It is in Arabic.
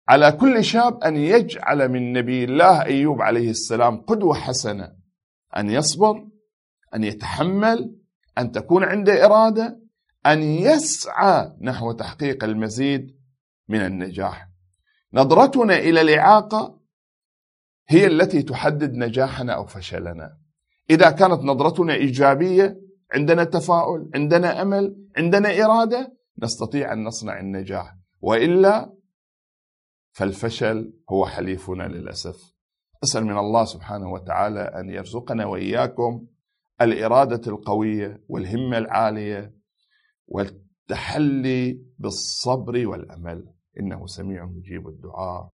على كل شاب أن يجعل من نبي الله أيوب عليه السلام قدوة حسنة، أن يصبر، أن يتحمل، أن تكون عنده إرادة، أن يسعى نحو تحقيق المزيد من النجاح. نظرتنا إلى الإعاقة هي التي تحدد نجاحنا أو فشلنا. إذا كانت نظرتنا إيجابية، عندنا تفاؤل، عندنا أمل، عندنا إرادة، نستطيع أن نصنع النجاح، وإلا فالفشل هو حليفنا للأسف. أسأل من الله سبحانه وتعالى أن يرزقنا وإياكم الإرادة القوية والهمة العالية والتحلي بالصبر والأمل، إنه سميع مجيب الدعاء.